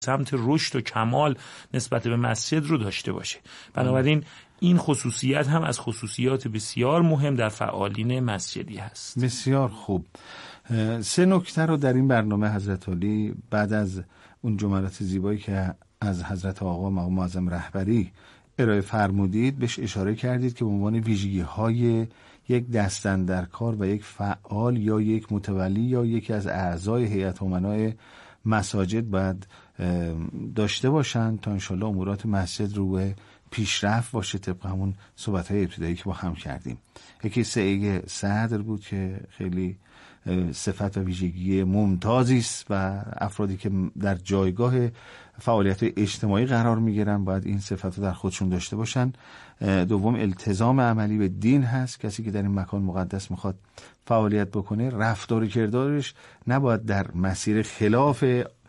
سمت رشد و کمال نسبت به مسجد رو داشته باشه. بنابراین این خصوصیت هم از خصوصیات بسیار مهم در فعالین مسجدی هست. بسیار خوب. 3 نکته رو در این برنامه حضرت عالی بعد از اون جملات زیبایی که از حضرت آقا مقام معظم رهبری ارائه فرمودید بهش اشاره کردید که به عنوان ویژگی‌های یک دست‌اندرکار و یک فعال یا یک متولی یا یکی از اعضای هیئت امنای مساجد باید داشته باشن تا انشالله امورات مسجد رو به پیشرفت باشه، طبق همون صحبت‌های ابتدایی که با هم کردیم. یکی سعی صدر بود که خیلی صفت و ویژگی ممتازی است و افرادی که در جایگاه فعالیت اجتماعی قرار میگیرن باید این صفت رو در خودشون داشته باشن. دوم التزام عملی به دین هست. کسی که در این مکان مقدس میخواد فعالیت بکنه رفتار و کردارش نباید در مسیر خلاف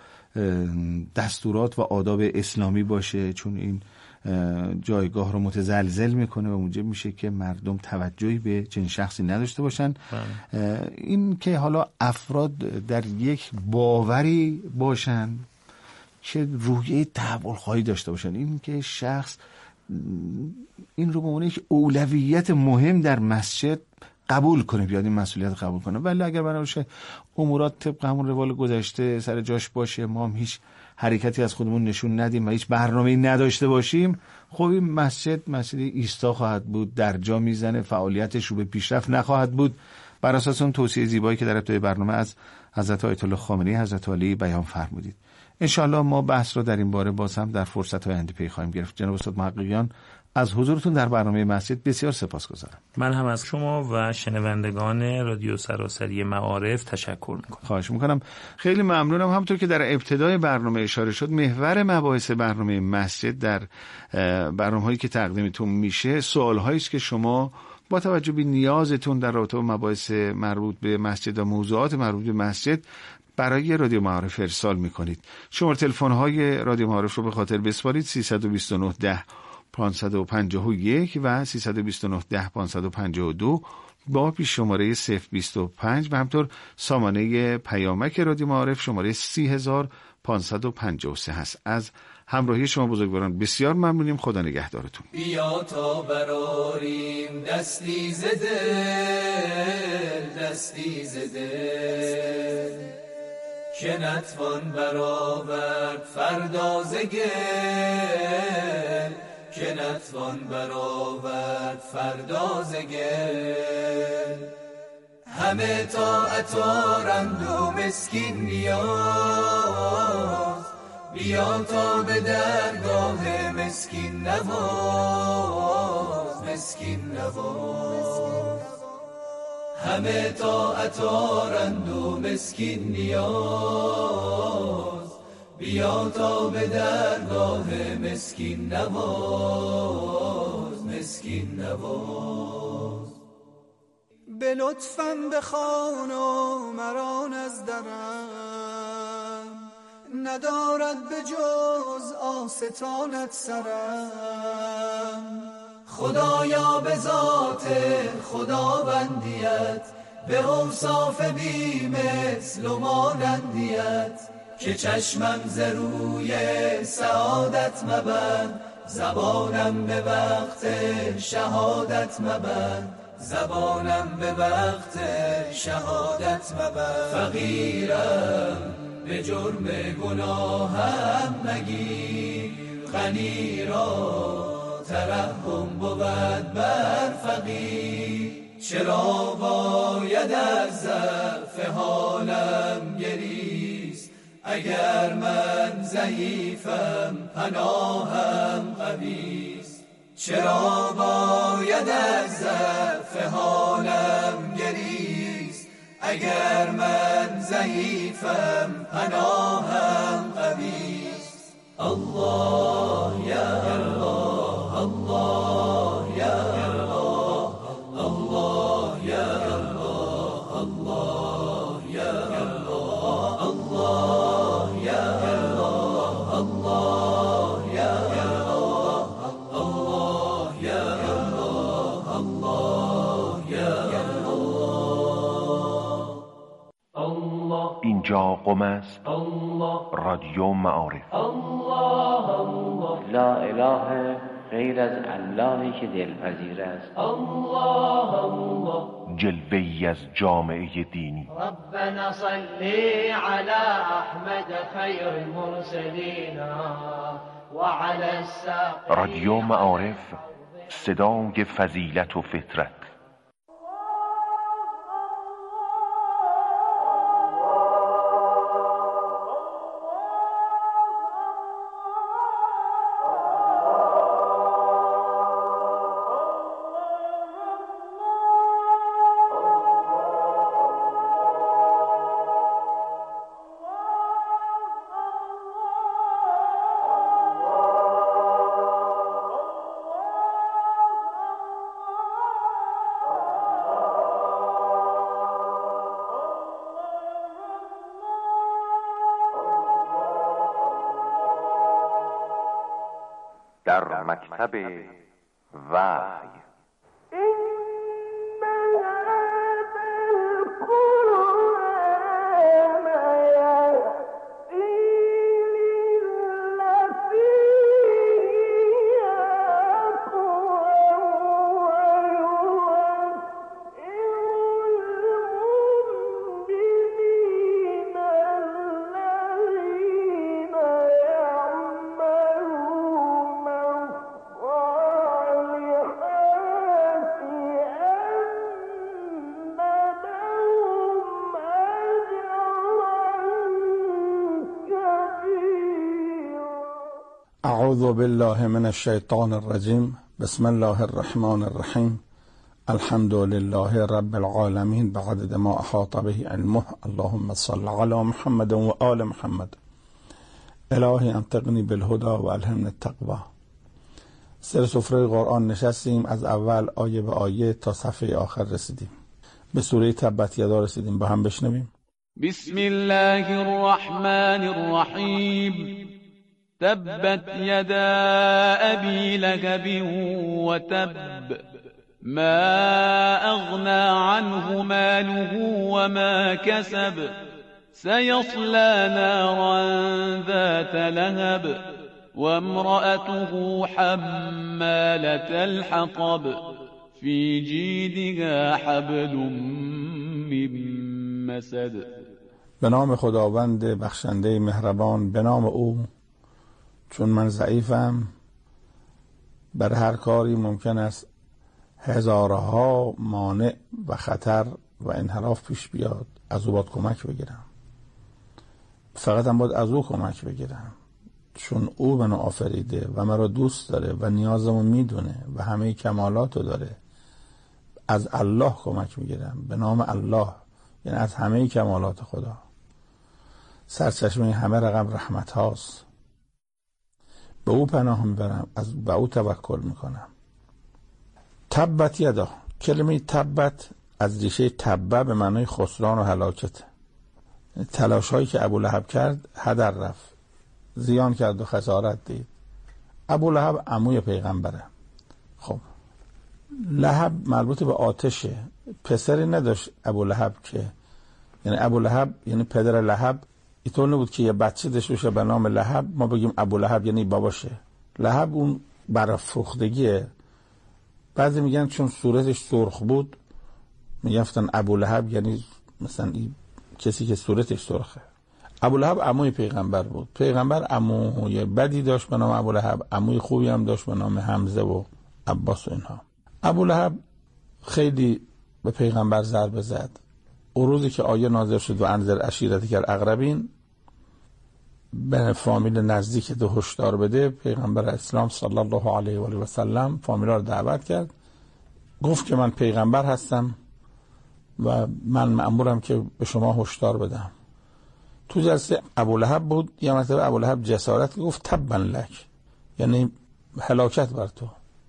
دستورات و آداب اسلامی باشه، چون این جایگاه رو متزلزل میکنه و موجب میشه که مردم توجهی به چنین شخصی نداشته باشن. این که حالا افراد در یک باوری باشن که روحیه تحول خواهی داشته باشن، این که شخص این رو به عنوان یک اولویت مهم در مسجد قبول کنه، بیاد این مسئولیت قبول کنه. ولی اگر بنابراین امورات طبق همون روال گذشته سر جاش باشه، ما هم هیچ حرکتی از خودمون نشون ندیم و هیچ برنامه‌ای نداشته باشیم، خب این مسجد ایستا خواهد بود، در جا میزنه، فعالیتش رو به پیشرفت نخواهد بود. بر اساس اون توصیه زیبایی که در ابتدای برنامه از حضرت آیت الله خامنه‌ای حضرت عالی بیان فرمودید. انشالله ما بحث رو در این باره باز هم در فرصت‌های آینده پی خواهیم گرفت. جناب استاد محققیان، از حضورتون در برنامه مسجد بسیار سپاسگزارم. من هم از شما و شنوندگان رادیو سراسری معارف تشکر میکنم. خواهش میکنم. خیلی ممنونم. همونطور که در ابتدای برنامه اشاره شد، محور مباحث برنامه مسجد در برنامه‌هایی که تقدیمتون میشه سوال‌هایی است که شما با توجه به نیازتون در رابطه با مباحث مربوط به مسجد و موضوعات مربوط به مسجد برای رادیو معارف ارسال میکنید. شماره تلفن‌های رادیو معارف رو به خاطر بسپارید: 329 10 551 و 329 10 552 با پیش شماره 025 و همطور سامانه پیامک رادیو معارف شماره 30553 هست. از همراهی شما بزرگواران بسیار ممنونیم. خدا نگهدارتون. بیا تا براریم دستی ز دل، دستی ز دل، که نتوان برآورد فردا ز گل، که نتوان برآورد فردا ز گل. همه طاعت آرند و مسکین نیاز، بیا تا به درگاه مسکین نواز، مسکین نواز. همه طاعت آرند و مسکین نیاز، بیا تا به درگاه مسکین نواز، مسکین نواز. به لطفم بخوان و مران از درم، ندارد به جز آستانت سرم. خدایا به ذات خداوندیت، به اوصاف بی مثل و مانندیت، که چشمم ز روی سعادت مبند، زبانم به وقت شهادت مبند، زبانم به وقت شهادت مبند. فقیرم به جرم گناهم مگیر، غنی را ترحم بود بر فقیر. چرا باید از ضعف حالم گریست، اگر من ضعیفم پناهم قویست. چرا باید از ضعف حالم گریست، اگر من ضعیفم پناهم قویست. الله یا الله، الله یا الله، الله یا الله، الله یا الله، الله یا الله، الله یا الله، الله یا الله، الله یا الله. این اینجا قم است رادیو معارف. لا اله غیر از اللهی که دلپذیر است. جلوه‌ای از جامعه دینی. ربنا صلی علی احمد خیر المرسلین و علی الساقین. رادیو معارف، صدای فضیلت و فطرت. در مکتب وحی. اعوذ بالله من الشیطان الرجیم. بسم الله الرحمن الرحیم. الحمد لله رب العالمین بعدد ما احاط به علمه. اللهم صل علی محمد و آل محمد. الهی انطقنی بالهدى و الهمنی التقوی. سر سفره قرآن نشستیم، از اول آیه به آیه تا صفحه آخر رسیدیم. به سوره تبت یدا رسیدیم، با هم بشنویم. بسم الله الرحمن الرحیم. تبت يدا أبي لهب وتب ما أغنى عنه ماله وما كسب سيصلى نارا ذات لهب وامرأته حمالة الحطب في جيدها حبل من مسد. به نام خداوند بخشنده مهربان، به نام او. چون من ضعیفم، بر هر کاری ممکن است هزارها مانع و خطر و انحراف پیش بیاد، از او باید کمک بگیرم. فقط هم باید از او کمک بگیرم، چون او منو آفریده و مرا دوست داره و نیازمو میدونه و همه کمالاتو داره. از الله کمک میگیرم، به نام الله، یعنی از همه کمالات خدا. سرچشمه همه رقم رحمت هاست. به او پناه میبرم، به او توکل میکنم. تبت یدا. کلمه تبت از ریشه تبه به معنای خسران و هلاکت. تلاش هایی که ابو لهب کرد هدر رفت، زیان کرد و خسارت دید. ابو لهب عموی پیغمبره. خب لهب مربوط به آتشه. پسری نداشت ابو لهب، که یعنی ابو لهب یعنی پدر لهب. اینطور نبود که یه بچه داشته باشه به نام لهب ما بگیم ابو لهب یعنی باباشه. لهب اون برافروختگیه. بعضی میگن چون صورتش سرخ بود میگفتن ابو لهب یعنی مثلا این کسی که صورتش سرخه. ابو لهب عموی پیغمبر بود. پیغمبر عموی بدی داشت به نام ابو لهب، عموی خوبی هم داشت به نام حمزه و عباس و اینها. ابو لهب خیلی به پیغمبر ضربه زد. اون روزی که آیه نازل شد و انذر عشیرتک الاقربین، به فامیل نزدیک تو هشدار بده، پیغمبر اسلام صلی الله علیه و آله و سلم فامیلا رو دعوت کرد. گفت که من پیغمبر هستم و من مأمورم که به شما هشدار بدم. تو جلسه ابولهب بود. یه مرتبه ابولهب جسارت گفت تبا لک، یعنی هلاکت بر تو.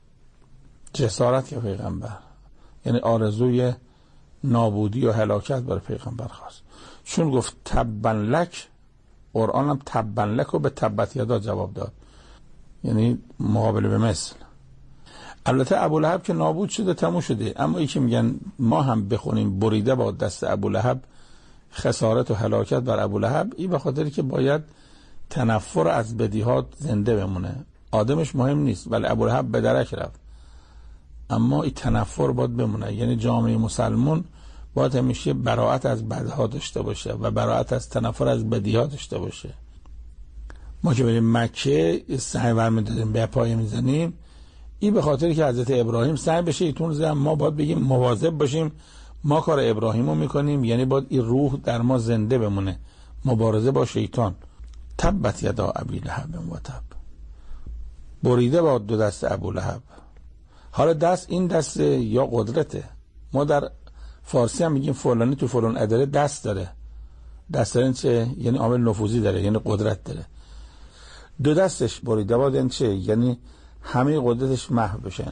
جسارت که پیغمبر، یعنی آرزوی نابودی و هلاکت بر پیغمبر خواست. چون گفت تبا لک، قرآن هم تبا لک رو به تبت یدا جواب داد، یعنی مقابل به مثل. البته ابولهب که نابود شده تموم شده، اما ای که میگن ما هم بخونیم بریده با دست ابولهب خسارت و هلاکت بر ابولهب، این به خاطری که باید تنفر از بدیهات زنده بمونه. آدمش مهم نیست، ولی ابولهب به درک رفت، اما این تنفر باید بمونه. یعنی جامعه مسلمان باید همیشه براءت از بدها داشته باشه و براءت از تنفر از بدیهات داشته باشه. ما که بریم مکه سعی برمی‌داریم به پای میزنیم، این به خاطری که حضرت ابراهیم سعی به شیطان زد. ما باید بگیم مواظب باشیم، ما کار ابراهیم رو میکنیم، یعنی باید این روح در ما زنده بمونه، مبارزه با شیطان. تبت یدا ابی لهب و تب، بریده با دو دست ابولهب. حالا دست، این دست یا قدرته. ما در فارسی هم میگیم فلانی تو فلان اداره دست داره. دست داره چه؟ یعنی عامل نفوذی داره، یعنی قدرت داره. دو دستش بریده باد این چه؟ یعنی همه قدرتش محو بشه،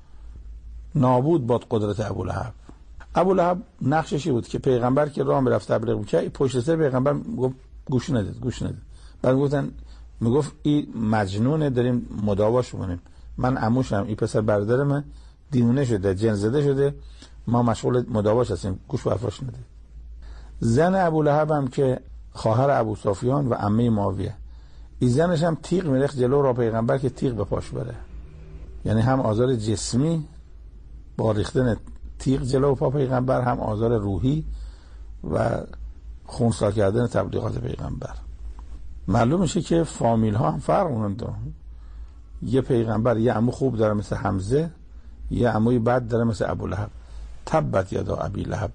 نابود باد قدرت ابولهب. ابولهب نقششی بود که پیغمبر که راه میرفت تبلیغ میکرد، پشت سر پیغمبر گفت گوش ندید. بعد میگفت این مجنونه، داریم مداواش میکنیم. من عموشم، این پسر برادرمه، دیوونه شده، جن زده شده، ما مشغول مداواش هستیم، گوش به حرفاش ندید. زن ابولهب هم که خواهر ابو سفیان و عمه معاویه، این زنش هم تیغ میرخت جلو را پیغمبر که تیغ به پاش بره. یعنی هم آزار جسمی با ریختن تیغ جلو پا پیغمبر، هم آزار روحی و خونسا کردن تبلیغات پیغمبر. معلوم میشه که فامیل ها هم فرق مونده. یه پیغمبر یه عمو خوب داره مثل حمزه، یه عموی بد داره مثل ابولهب. تبت یدا ابی لهب.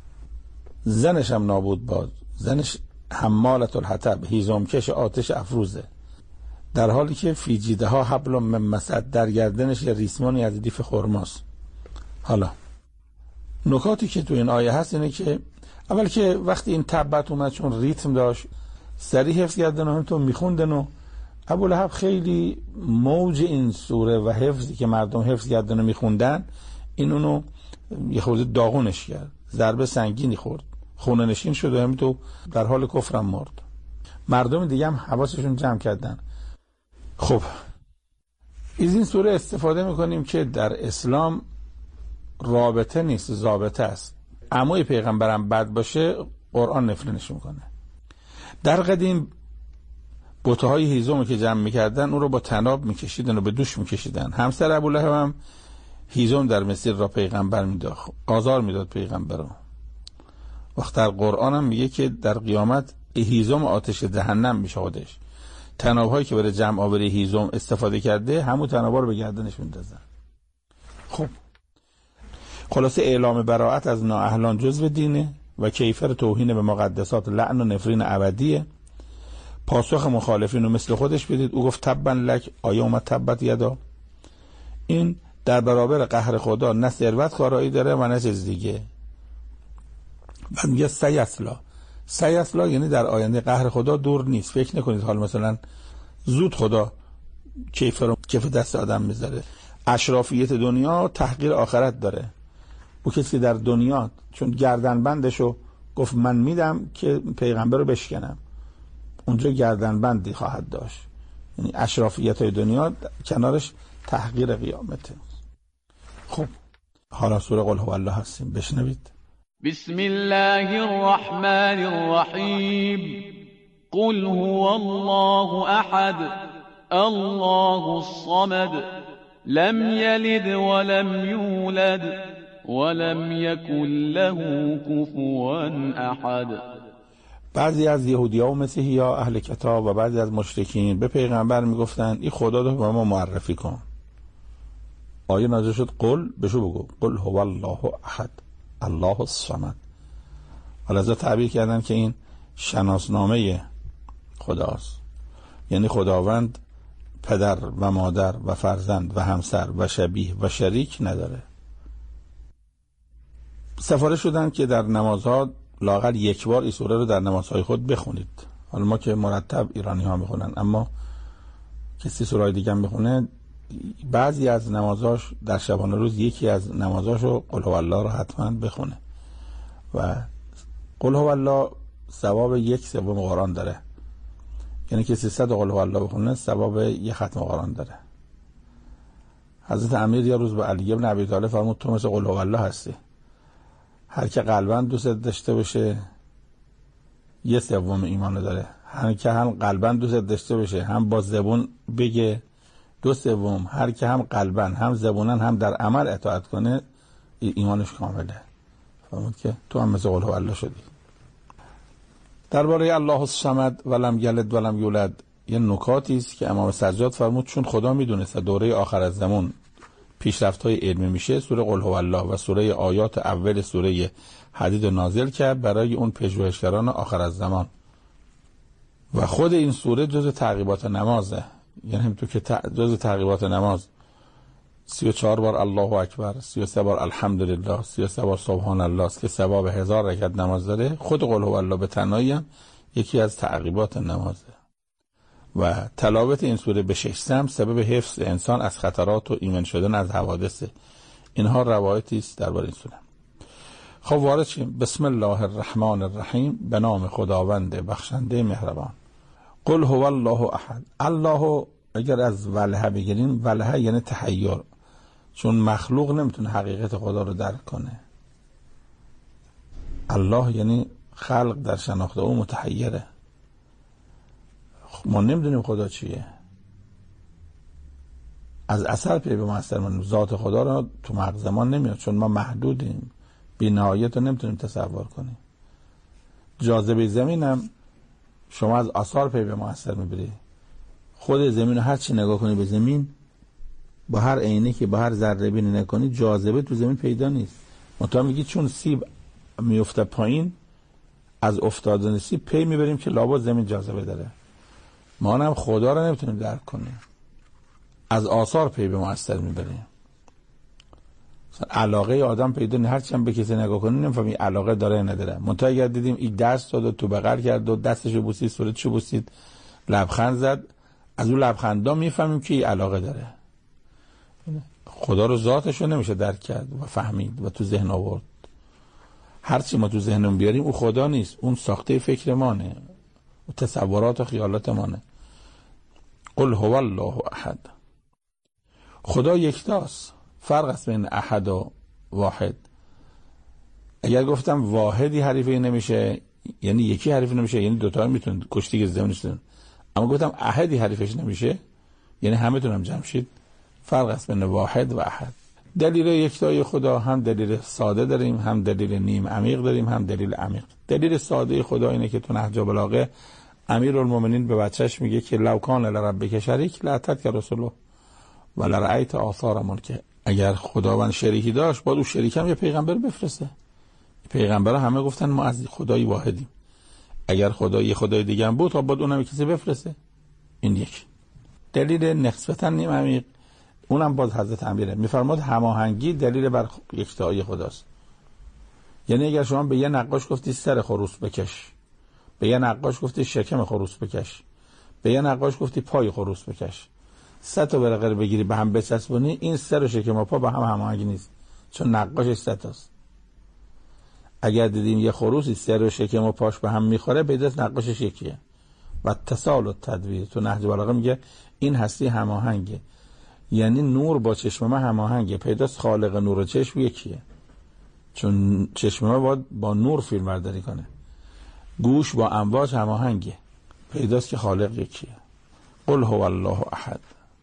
زنش هم نابود باد. زنش حمالة الحطب، هیزمکش آتش افروزه، در حالی که فی جیده ها حبل من مسد، در گردنش یه ریسمانی از لیف خرماست. حالا نکاتی که تو این آیه هست اینه که اول که وقتی این تبت اومد، چون ریتم داشت، سریع حفظ کردن و همینطور میخوندن و ابولهب خیلی موج این سوره و حفظی که مردم حفظ کردن و میخوندن، این اونو یه خورده داغونش کرد، ضربه سنگینی خورد، خونه نشین شد و همینطور در حال کفرم مرد. مردم دیگه هم حواسشون جمع کردن. خب از این سوره استفاده میکنیم که در اسلام رابطه نیست، ضابطه است. عموی پیغمبرم بد باشه قرآن نفرینش میکنه. در قدیم بتهای هیزم که جمع میکردن اون رو با طناب میکشیدن و به دوش میکشیدن. همسر ابولهب هم هیزم در مسیر را پیغمبر میداخت، آزار میداد پیغمبر رو. وقت در قرآن هم میگه که در قیامت هیزم آتش جهنم میشه خودش. طناب هایی که برای جمع آوری هیزم استفاده کرده، همون طنابا رو به گردنش میندازن. خب خلاصه اعلام براءت از نااهلان جزو دینه و کیفر توهین به مقدسات لعن و نفرین ابدیه. پاسخ مخالفین رو مثل خودش بدید. او گفت تبا لک، آیا اومد تبت یدا؟ این در برابر قهر خدا نه ثروت کارایی داره و نه چیز دیگه. بعد میگه سیصلا یعنی در آینده قهر خدا دور نیست. فکر نکنید حال مثلا زود خدا کیف دست آدم میذاره. اشرافیت دنیا تحقیر آخرت داره. او کسی در دنیا چون گردنبندشو گفت من میدم که پیغمبر رو بشکنم، اونجا گردنبندی خواهد داشت. یعنی اشرافیت های دنیا کنارش تحقیر قیامته. خب حالا سوره قل هو الله هستیم، بشنوید. بسم الله الرحمن الرحیم. قل هو الله احد الله الصمد لم یلد ولم یولد ولم یکن له کفوا احد. بعضی از یهودی‌ها و مسیحی‌ها اهل کتاب و بعضی از مشرکین به پیغمبر میگفتن این خدا رو به ما معرفی کن. آیه نازل شد قل، بشو بگو قل هو الله احد الله الصمد. حالا از تعبیر کردن که این شناسنامه خداست، یعنی خداوند پدر و مادر و فرزند و همسر و شبیه و شریک نداره. سفارش شدن که در نمازها لااقل یک بار این سوره رو در نمازهای خود بخونید. حالا ما که مرتب ایرانی ها میخونن، اما کسی سوره دیگه هم بخونه، بعضی از نمازاش در شبانه روز یکی از نمازاشو قل هو الله رو حتما بخونه و قل هو الله ثواب 1/3 قرآن داره. یعنی که 300 قل هو الله بخونه ثواب 1 ختم قرآن داره. حضرت امیر یه روز به علی بن ابی طالب فرمود تو مثل قل هو الله هستی، هر که قلباً دوست داشته باشه یه سوم ایمان داره، هر که هم قلباً دوست داشته باشه هم با زبون بگه، دو سوم هر که هم قلباً هم زبوناً هم در عمل اطاعت کنه ایمانش کامله. فهمید که تو هم مثل قل هو الله شدی. درباره الله الصمد ولم یلد ولم یولد یه نکاتی است که امام سجاد فرمود چون خدا میدونست دوره آخر از زمان پیشرفت‌های علمی میشه، سوره قل هو الله و سوره آیات اول سوره حدید نازل کرد برای اون پژوهشگران آخر از زمان. و خود این سوره جزء تعقیبات نمازه، یعنی همونطور که جزء تعقیبات نماز 34 بار الله اکبر، 33 بار الحمدلله، 33 بار سبحان الله است که ثواب 1000 رکعت نماز داره، خود قل هو الله به تنهایی هم یکی از تعقیبات نمازه. و تلاوت این سوره به 6 سمت سبب حفظ انسان از خطرات و ایمن شدن از حوادث. اینها روایتی است درباره این سوره. خب وارد شیم. بسم الله الرحمن الرحیم، به نام خداوند بخشنده مهربان. قل هو الله احد. الله اگر از ولهه بگیریم، ولهه یعنی تحیر، چون مخلوق نمیتونه حقیقت خدا رو درک کنه. الله یعنی خلق در شناخت او متحیره، ما نمیدونیم خدا چیه. از اثر پی به مؤثر من ذات خدا رو تو مغز ما نمیاد، چون ما محدودیم، بی نهایت رو نمیتونیم تصور کنیم. جاذبه زمین هم شما از آثار پی به مؤثر میبری. خود زمین رو هر چی نگاه کنی به زمین، با هر عینه که با هر ذره بینی نکنی، جاذبه تو زمین پیدا نیست. منتها میگی چون سیب میفته پایین، از افتادن سیب پی میبریم که لابد زمین جاذبه داره. ما هم خدا رو نمیتونیم درک کنیم، از آثار پی به مؤثر میبریم. علاقه آدم پیدا نیست، هر چی هم به کسی نگاه کنیم نمیفهمی علاقه داره یا نداره. منتها اگر دیدیم این دست داد تو بغل کرد و دستشو بوسید، صورتشو بوسید، لبخند زد، از اون لبخندا میفهمیم که این علاقه داره. خدا رو ذاتشو نمیشه درک کرد و فهمید و تو ذهن آورد. هر چی ما تو ذهنمون بیاریم او خدا نیست، اون ساخته فکر مانه و تصورات و خیالات مانه. قل هو الله احد. خدا یکتاست. فرق است بین احد و واحد. اگر گفتم واحدی حریفی نمیشه یعنی یکی حریف نمیشه، یعنی دوتا میتونن کشتی زمینش دارن. اما گفتم احدی حریفش نمیشه یعنی همه تونم جمع شید. فرق است بین واحد و احد. دلیل یکتای خدا هم دلیل ساده داریم، هم دلیل نیم عمیق داریم، هم دلیل عمیق. دلیل ساده خدا اینه که تو نهج بلاغه امیرالمومنین به بچهش میگه که لو کان لربک شریک لاتت رسوله ولرأیت آثار ملکه. اگر خداوند شریکی داشت باید اون شریک هم یه پیغمبر بفرسته. پیغمبرها همه گفتن ما از خدای واحدیم. اگر خدا یه خدای دیگه هم بود باید اونم کسی بفرسته. این یک دلیل نسبتا نیم عمیق. اونم باز حضرت امیره میفرماد هماهنگی دلیل بر یکتایی خداست. یعنی اگر شما به یه نقاش گفتی سر خروس بکش، به یه نقاش گفتی شکم خروس بکش، به یه نقاش گفتی پای خروس بکش، 100 تا ورقه بگیری به هم بچسبونی، این سر و شکم و پا به هم هماهنگ نیست، چون نقاشش 100 تاست. اگر دیدیم یه خروسی سر و شکم و پاش به هم میخوره، پیداست نقاشش یکیه. و اتصال و تدویر تو نهج بلاغه میگه این هستی هماهنگه، یعنی نور با چشم ما هماهنگه. پیداست خالق نور و چشم یکیه، چون چشم ما باید با نور فیلم برداری کنه. گوش با امواج هماهنگه، پیداست که خالق یکیه. قل هو الله احد.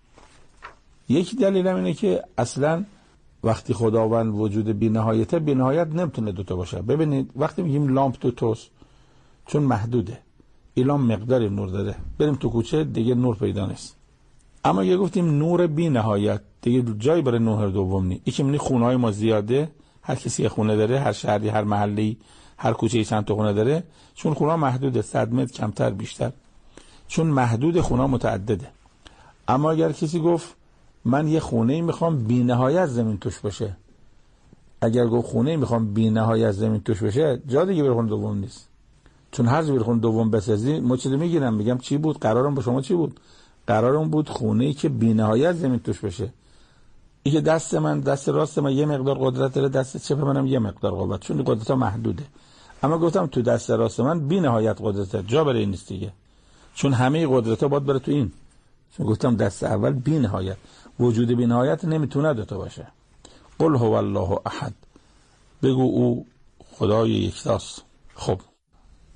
یک دلیل هم اینه که اصلا وقتی خداوند وجود بی نهایته، بی نهایت نمیتونه دوتا باشه. ببینید وقتی میگیم لامپ دوتاست چون محدوده، این لامپ مقدار نور داره، بریم تو کوچه دیگه نور پیدا نیست. اما اگه گفتیم نور بی نهایت، دیگه جایی برای نور دوم نیست. این که میگه خونه‌های ما زیاده، هر کسی یه خونه داره، هر شهری، هر محلی، هر کوچه‌ای چند تا خونه داره، چون خونه‌ها محدوده، 100 متر کمتر بیشتر، چون محدود خونه‌ها متعدده. اما اگر کسی گفت من یه خونه‌ای میخوام بی نهایت زمین توش باشه، اگر گفت خونه‌ای میخوام بی نهایت زمین توش باشه، جا دیگه برای خونه دوم نیست. چون هر جا برای خونه دوم بسازی ما چیزی میگیرم، میگم چی بود قرارم با شما چی بود؟ قرارم بود خونه‌ای که بی نهایت زمین توش باشه. این که دست من، دست راست من یه مقدار قدرت داره، دست چپ منم یه مقدار قدرت، چون قدرت‌ها محدوده. اما گفتم تو دست راست من بی نهایت قدرت، جا برای این نیست دیگه، چون همه قدرت‌ها باید بره تو این. چون گفتم دست اول بی نهایت، وجود بی نهایت نمیتونه دوتا باشه. قل هو الله احد. بگو او خدای یکتاست. خب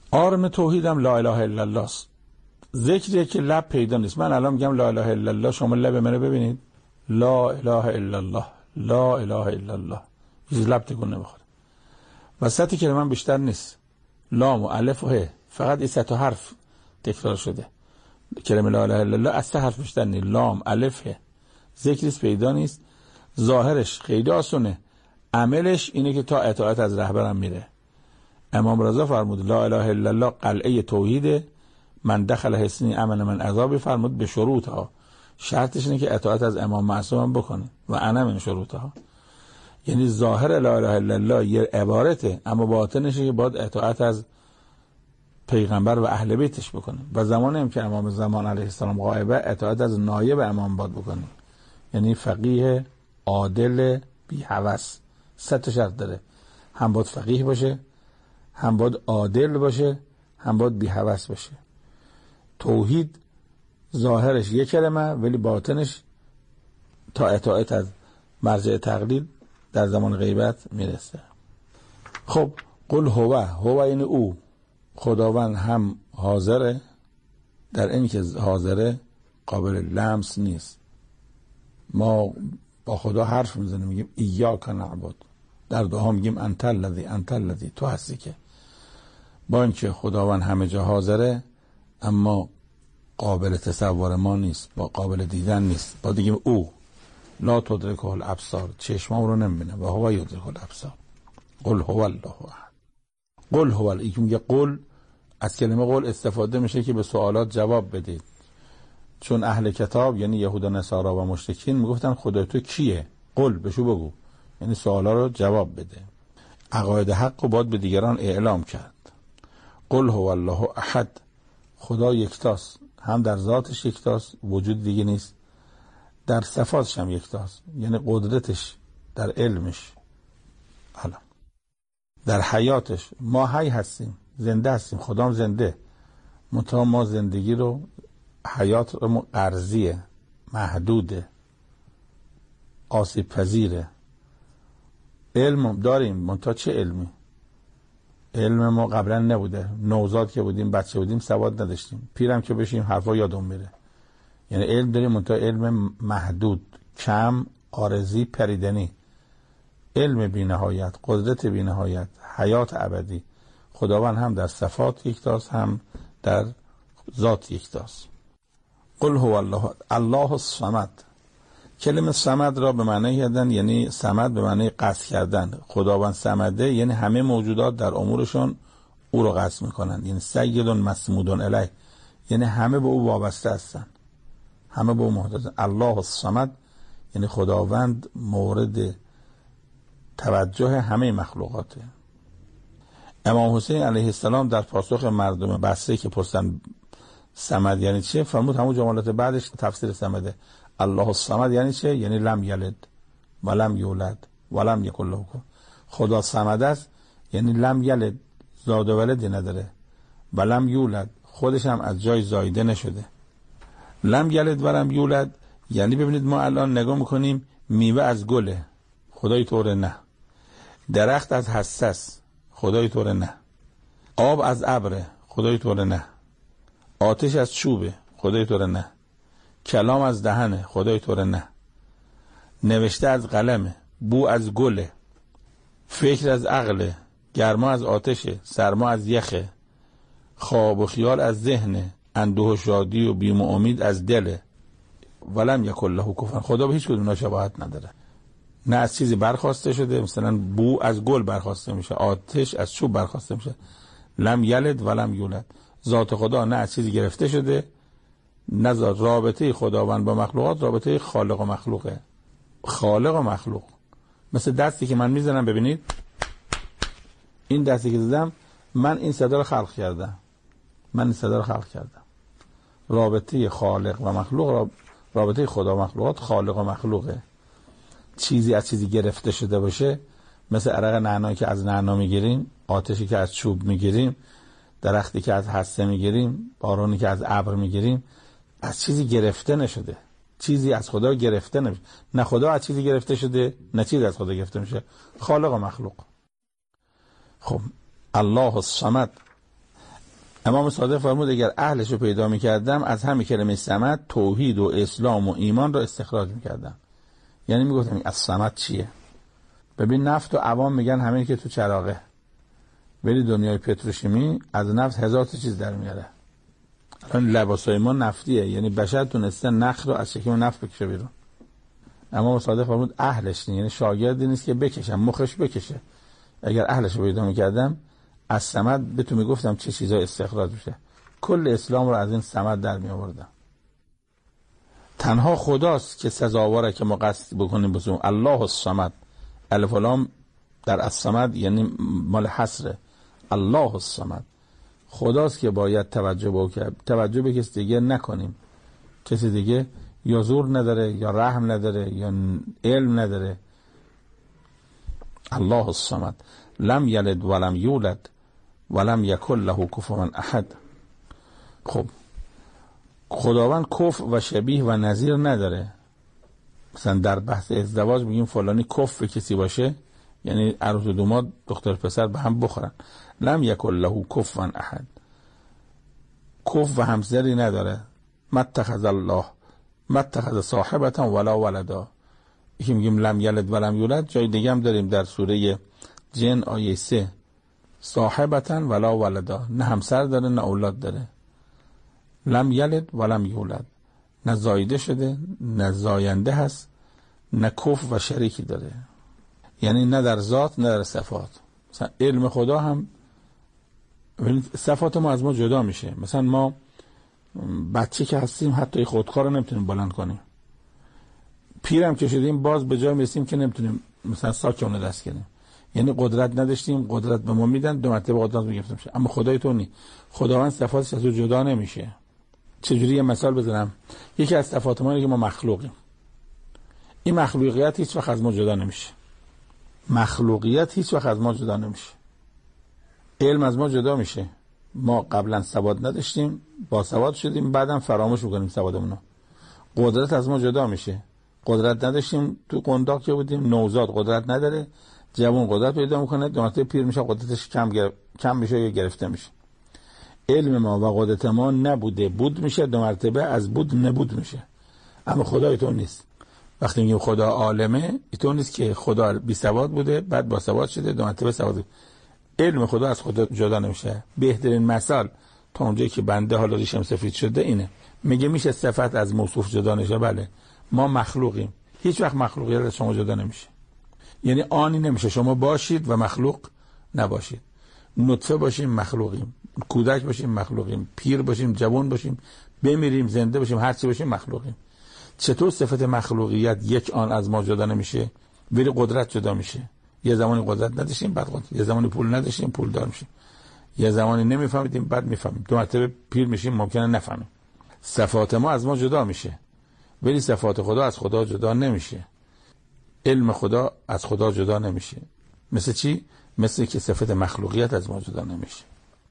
آرم توحیدم لا اله الا الله است. ذکریه که لب پیدا نیست. من الان میگم لا اله الا الله، شما لب منو ببینید، لا اله الا الله، لا اله الا الله، هیچ لب تکون نمیخوره. وسط کلمه من بیشتر نیست، لام و الف و ه، فقط این سه تا حرف تکرار شده. کلمه لا اله الا الله از سه حرف بیشتر نیست، لام الف ه. ذکریش پیدا نیست. ظاهرش خیلی آسونه، عملش اینه که تا اطاعت از رهبرم میره. امام رضا فرمود لا اله الا الله قلعه توحیده، من دخل حصنی امن من عذابی، فرمود به شروطها. شرطش اینه که اطاعت از امام معصوم بکنه و انا من شروطها. یعنی ظاهر لا اله الا الله یه عبارته، اما باطنش که باید اطاعت از پیغمبر و اهل بیتش بکنه. و زمانی که امام زمان علیه السلام غایبه، اطاعت از نایب امام باید بکنه. یعنی فقیه عادل بی هوس. سه تا شرط داره، هم باید فقیه باشه، هم باید عادل باشه، هم باید بی هوس باشه. توحید ظاهرش یک کلمه ولی باطنش تا اطاعت از مرجع تقلید در زمان غیبت میرسه. خب قل هو این او، خداوند هم حاضره، در این که حاضره قابل لمس نیست. ما با خدا حرف میزنیم میگیم ایاک نعبد، در دعا میگیم انت الذی، تو هستی که. با اینکه خداوند همه جا حاضره اما قابل تصور ما نیست، با قابل دیدن نیست. با دیگه او لا تدرکه الابصار، چشمام رو نمیبینه، و هو یدرک الابصار. قل هو الله احد. قل هو، این که میگه قل، از کلمه قل استفاده میشه که به سوالات جواب بدید. چون اهل کتاب یعنی یهود و نصارا و مشرکین میگفتن خدای تو کیه؟ قل، بشو بگو، یعنی سوالا رو جواب بده. عقاید حق رو باید به دیگران اعلام کرد. قل هو الله احد، خدا یکتاست، هم در ذاتش یکتاست، وجود دیگه نیست، در صفاتش هم یکتاست، یعنی قدرتش، در علمش، حالا در حیاتش. ما حی هستیم، زنده هستیم، خدا هم زنده، منتها ما زندگی رو، حیات رو قرضیه، محدوده، آسیب پذیره. علم داریم، منتها چه علمی؟ علم ما قبلا نبوده. نوزاد که بودیم، بچه بودیم، سواد نداشتیم. پیرم که بشیم حرفا یادم میره. یعنی علم داریم منتها علم محدود، کم، عارضی، پریدنی. علم بی نهایت، قدرت بی نهایت، حیات ابدی. خداوند هم در صفات یکتاست، هم در ذات یکتاست. قل هو الله، الله الصمد. کلمه صمد را به معنی کردن، یعنی صمد به معنی قصد کردن. خداوند صمده یعنی همه موجودات در امورشون او رو قصد میکنن، یعنی سید مسمود الیه، یعنی همه به او وابسته هستن، همه به او محتاجن. الله الصمد یعنی خداوند مورد توجه همه مخلوقاته. امام حسین علیه السلام در پاسخ مردم بصره که پرسن صمد یعنی چه، فرمود همون جملات بعدش تفسیر صمده. الله الصمد یعنی چه؟ یعنی لم یلد ولم یولد ولم یکن له کفوا. خدا صمد است یعنی لم یلد، زاد و ولدی نداره، ولم یولد، خودش هم از جای زایده نشده. لم یلد ولم یولد یعنی ببینید ما الان نگاه میکنیم میوه از گله، خدای طور نه. درخت از حساس، خدای طور نه. آب از ابره، خدای طور نه. آتش از چوبه، خدای طور نه. کلام از دهنه، خدای طور نه. نوشته از قلمه، بو از گله، فکر از عقله، گرما از آتشه، سرما از یخه، خواب و خیال از ذهنه، اندوه و شادی و بیم و امید از دله. ولم یکن له کفوا، خدا به هیچ کدوم اینا شباهت نداره. نه از چیزی برخواسته شده، مثلا بو از گل برخواسته میشه، آتش از چوب برخواسته میشه. لم یلد ولم یولد، ذات خدا نه از چیزی گرفته شده، نه رابطه خداوند با مخلوقات رابطه خالق و مخلوقه. خالق و مخلوق مثل دستی که من میزنم، ببینید این دستی که زدم، من این صدا رو خلق کردم، رابطه خالق و مخلوق، رابطه خدا و مخلوقات خالق و مخلوقه. چیزی از چیزی گرفته شده باشه، مثل عرق نعنایی که از نعنا میگیریم، آتشی که از چوب میگیریم، درختی که از حسه میگیریم، بارانی که از ابر میگیریم، از چیزی گرفته نشده، چیزی از خدا گرفته نمیشه. نه خدا از چیزی گرفته شده، نه چیزی از خدا گرفته میشه، خالق و مخلوق. خب الله الصمد. امام صادق فرمود اگر اهلش رو پیدا می‌کردم از همین کلمه صمد توحید و اسلام و ایمان رو استخراج می‌کردم. یعنی میگفتم از صمد چیه؟ ببین نفت و عوام میگن همین که تو چراغه، بری دنیای پتروشیمی از نفت هزار تا چیز در میاره. الان لباسای ما نفتیه، یعنی بشر تونسته نخ رو از شکم نفت بکشه بیرون. امام صادق فرمود اهلش نیست، یعنی شاگردی نیست که بکشم مخش بکشه. اگر اهلش رو پیدا می‌کردم از صمد به تو میگفتم چه چیزا استخراج میشه، کل اسلام رو از این صمد در می آوردم. تنها خداست که سزاواره که ما قصد بکنیم بسیم الله الصمد. الف و لام در الصمد یعنی مال حصره. الله الصمد خداست که باید توجه به کسی دیگه نکنیم. کسی دیگه یا زور نداره یا رحم نداره یا علم نداره. الله الصمد لم یلد ولم یولد ولم یکن له کفوا احد. خب خداوند کف و شبیه و نظیر نداره. مثلا در بحث ازدواج میگیم فلانی کف کسی باشه، یعنی عروس و داماد دختر پسر به هم بخورن. لم یکن له کفوا احد، کف و همسری نداره. متخذ الله متخذ صاحبتا ولا ولدا. یکی میگیم لم یلد ولم یولد. جای دیگه هم داریم در سوره جن آیه 3 صاحبتا ولا ولدا، نه همسر داره نه اولاد داره. لم یلد ولم یولد، نه زایده شده نه زاینده هست، نه کف و شریکی داره. یعنی نه در ذات نه در صفات. مثلا علم خدا هم صفات ما از ما جدا میشه. مثلا ما بچه که هستیم حتی خودکار رو نمیتونیم بلند کنیم، پیرم که شدیم باز به جای میرسیم که نمیتونیم مثلا ساکمون رو دست کنیم. یعنی قدرت نداشتیم، قدرت به ما میدن، دو مرتبه قدرت میگرفتیم. اما خدای تو نی، خداوند صفاتش از او جدا نمیشه. چجوری یه مثال بزنم؟ یکی از صفات ما اینه که ما مخلوقیم. این مخلوقیت هیچ وقت از ما جدا نمیشه. مخلوقیت هیچ وقت از ما جدا نمیشه. علم از ما جدا میشه. ما قبلا سواد نداشتیم، با سواد شدیم، بعدم فراموش میکنیم سوادمون رو. قدرت از ما جدا میشه. قدرت نداشتیم، تو قنداق که بودیم، نوزاد قدرت نداره، جوان قدرت پیدا میکنه، دو مرتبه پیر میشه، قدرتش کم میشه یا گرفته میشه. علم ما و قدرت ما نبوده بود میشه، دو مرتبه از بود نبود میشه. اما خدا ایتون نیست. وقتی میگیم خدا عالمه، ایتون نیست که خدا بی سواد بوده بعد با سواد شده، دو مرتبه سواد بوده. علم خدا از خدا جدا نمیشه. بهترین مثال تا اونجایی که بنده حالا ریشم سفید شده اینه. میگه میشه صفت از موصوف جدا نشه؟ بله. ما مخلوقیم، هیچ وقت مخلوقیت از شما جدا نمیشه. یعنی آنی نمیشه شما باشید و مخلوق نباشید. نطفه باشیم مخلوقیم، کودک باشیم مخلوقیم، پیر باشیم جوان باشیم، بمیریم زنده باشیم، هر چی باشیم مخلوقیم. چطور صفت مخلوقیت یک آن از ما جدا نمیشه؟ ولی قدرت جدا میشه. یه زمانی قدرت نداشتیم بعد قدرت، یه زمانی پول نداشتیم پول دار میشیم، یه زمانی نمیفهمیدیم بعد میفهمیم، دو مرتبه پیر میشیم ممکنه نفهمیم. صفات ما از ما جدا میشه ولی صفات خدا از خدا جدا نمیشه. علم خدا از خدا جدا نمیشه. مثل چی؟ مثل که صفت مخلوقیت از ما جدا نمیشه.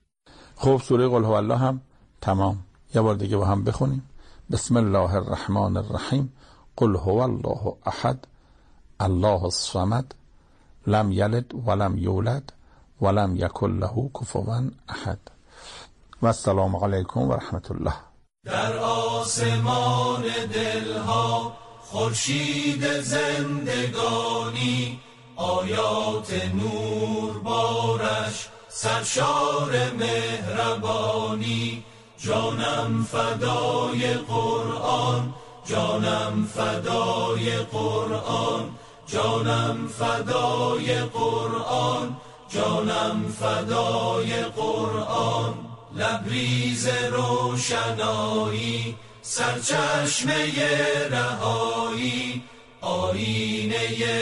خب سوره قل هو الله هم تمام. یه بار دیگه با هم بخونیم. بسم الله الرحمن الرحیم. قل هو الله احد الله الصمد لم یلد ولم یولد ولم یکن له کفوا احد. و السلام علیکم و رحمت الله. در آسمان دلها خورشید زندگانی، آیات نور بارش سرشار مهربانی. جانم فدای قرآن، جانم فدای قرآن، جانم فدای قرآن، جانم فدای قرآن. لبریز روشنایی، سرچشمه رهایی، آینه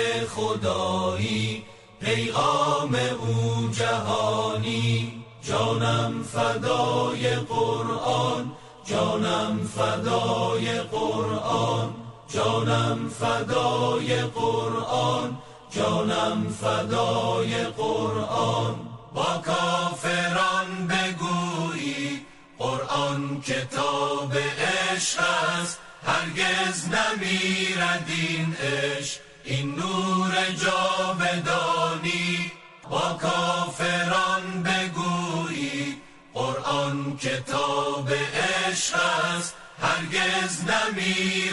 خدایی، پیغام او جهانی. جانم فدای قرآن، جانم فدای قرآن، جانم فدای قرآن، جانم فدای قرآن. با کافران بگویی قرآن کتاب عشق است، هرگز نمیرد این عشق، این نور جاودانی. با کافران بگویی قرآن کتاب عشق است هرگز نمی